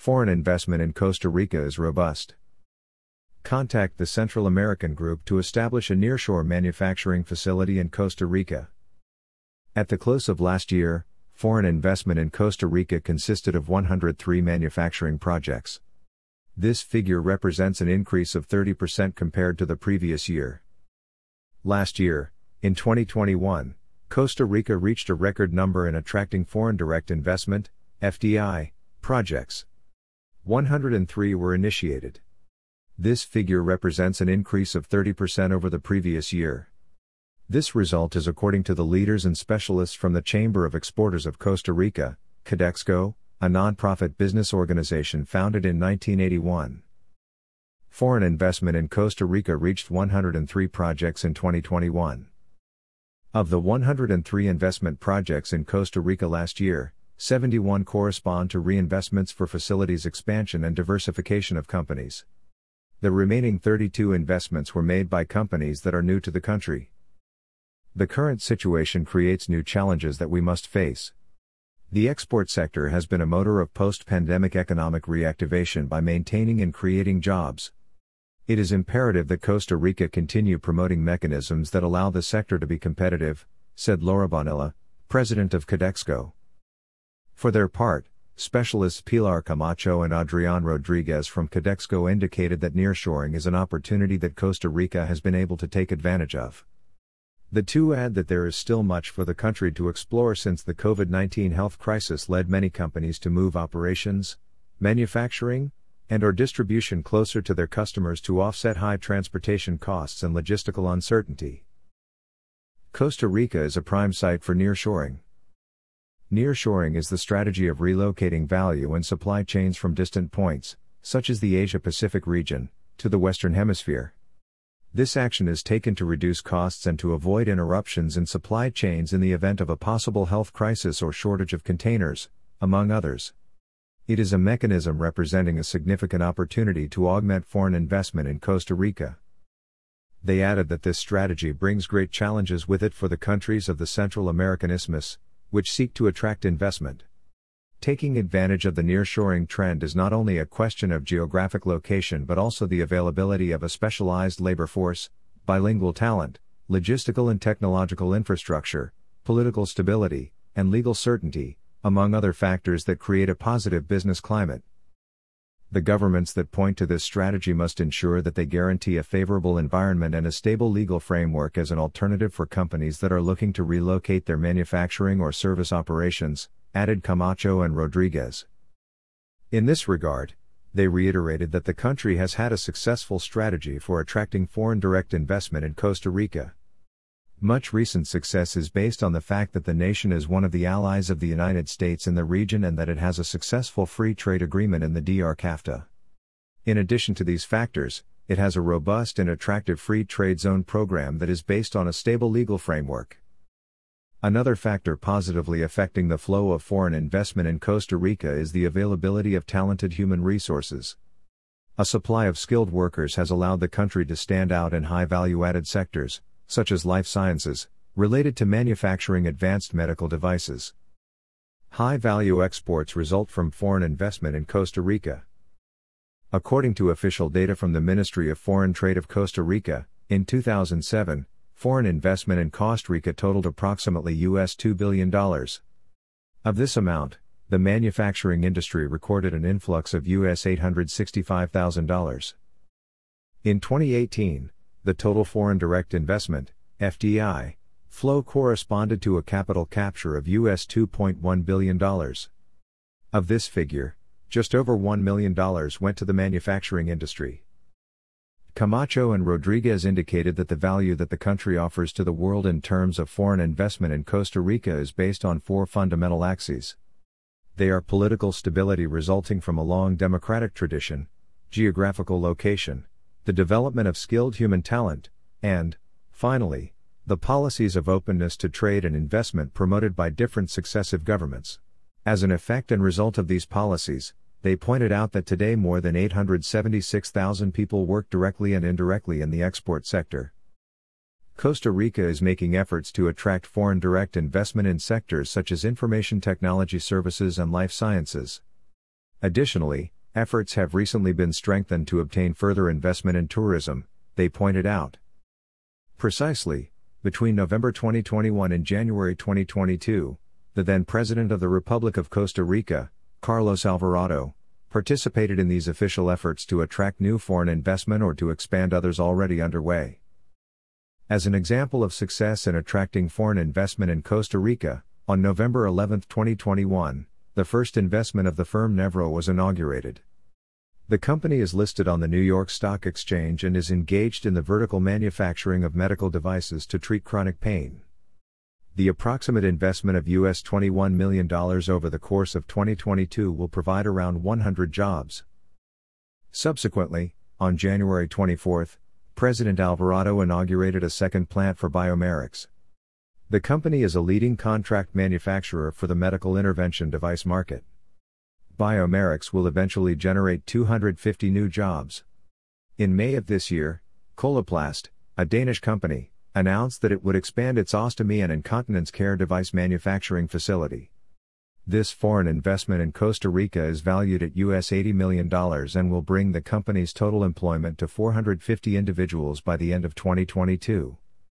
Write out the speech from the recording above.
Foreign investment in Costa Rica is robust. Contact the Central American Group to establish a nearshore manufacturing facility in Costa Rica. At the close of last year, foreign investment in Costa Rica consisted of 103 manufacturing projects. This figure represents an increase of 30% compared to the previous year. Last year, in 2021, Costa Rica reached a record number in attracting foreign direct investment, FDI, projects. 103 were initiated. This figure represents an increase of 30% over the previous year. This result is according to the leaders and specialists from the Chamber of Exporters of Costa Rica, Cadexco, a non-profit business organization founded in 1981. Foreign investment in Costa Rica reached 103 projects in 2021. Of the 103 investment projects in Costa Rica last year, 71 correspond to reinvestments for facilities expansion and diversification of companies. The remaining 32 investments were made by companies that are new to the country. The current situation creates new challenges that we must face. The export sector has been a motor of post-pandemic economic reactivation by maintaining and creating jobs. It is imperative that Costa Rica continue promoting mechanisms that allow the sector to be competitive, said Laura Bonilla, president of Cadexco. For their part, specialists Pilar Camacho and Adrián Rodríguez from Cadexco indicated that nearshoring is an opportunity that Costa Rica has been able to take advantage of. The two add that there is still much for the country to explore since the COVID-19 health crisis led many companies to move operations, manufacturing, and/or distribution closer to their customers to offset high transportation costs and logistical uncertainty. Costa Rica is a prime site for nearshoring. Nearshoring is the strategy of relocating value and supply chains from distant points, such as the Asia-Pacific region, to the Western Hemisphere. This action is taken to reduce costs and to avoid interruptions in supply chains in the event of a possible health crisis or shortage of containers, among others. It is a mechanism representing a significant opportunity to augment foreign investment in Costa Rica. They added that this strategy brings great challenges with it for the countries of the Central American Isthmus, which seek to attract investment. Taking advantage of the nearshoring trend is not only a question of geographic location but also the availability of a specialized labor force, bilingual talent, logistical and technological infrastructure, political stability, and legal certainty, among other factors that create a positive business climate. The governments that point to this strategy must ensure that they guarantee a favorable environment and a stable legal framework as an alternative for companies that are looking to relocate their manufacturing or service operations, added Camacho and Rodríguez. In this regard, they reiterated that the country has had a successful strategy for attracting foreign direct investment in Costa Rica. Much recent success is based on the fact that the nation is one of the allies of the United States in the region and that it has a successful free trade agreement in the DR-CAFTA. In addition to these factors, it has a robust and attractive free trade zone program that is based on a stable legal framework. Another factor positively affecting the flow of foreign investment in Costa Rica is the availability of talented human resources. A supply of skilled workers has allowed the country to stand out in high value-added sectors, such as life sciences, related to manufacturing advanced medical devices. High-value exports result from foreign investment in Costa Rica. According to official data from the Ministry of Foreign Trade of Costa Rica, in 2007, foreign investment in Costa Rica totaled approximately $2 billion. Of this amount, the manufacturing industry recorded an influx of $865,000. In 2018, the total foreign direct investment, FDI, flow corresponded to a capital capture of $2.1 billion. Of this figure, just over $1 million went to the manufacturing industry. Camacho and Rodríguez indicated that the value that the country offers to the world in terms of foreign investment in Costa Rica is based on four fundamental axes. They are political stability resulting from a long democratic tradition, geographical location, the development of skilled human talent, and, finally, the policies of openness to trade and investment promoted by different successive governments. As an effect and result of these policies, they pointed out that today more than 876,000 people work directly and indirectly in the export sector. Costa Rica is making efforts to attract foreign direct investment in sectors such as information technology services and life sciences. Additionally, efforts have recently been strengthened to obtain further investment in tourism, they pointed out. Precisely, between November 2021 and January 2022, the then President of the Republic of Costa Rica, Carlos Alvarado, participated in these official efforts to attract new foreign investment or to expand others already underway. As an example of success in attracting foreign investment in Costa Rica, on November 11, 2021, the first investment of the firm Nevro was inaugurated. The company is listed on the New York Stock Exchange and is engaged in the vertical manufacturing of medical devices to treat chronic pain. The approximate investment of US $21 million over the course of 2022 will provide around 100 jobs. Subsequently, on January 24, President Alvarado inaugurated a second plant for Biomerix. The company is a leading contract manufacturer for the medical intervention device market. Biomerix will eventually generate 250 new jobs. In May of this year, Coloplast, a Danish company, announced that it would expand its ostomy and incontinence care device manufacturing facility. This foreign investment in Costa Rica is valued at US $80 million and will bring the company's total employment to 450 individuals by the end of 2022.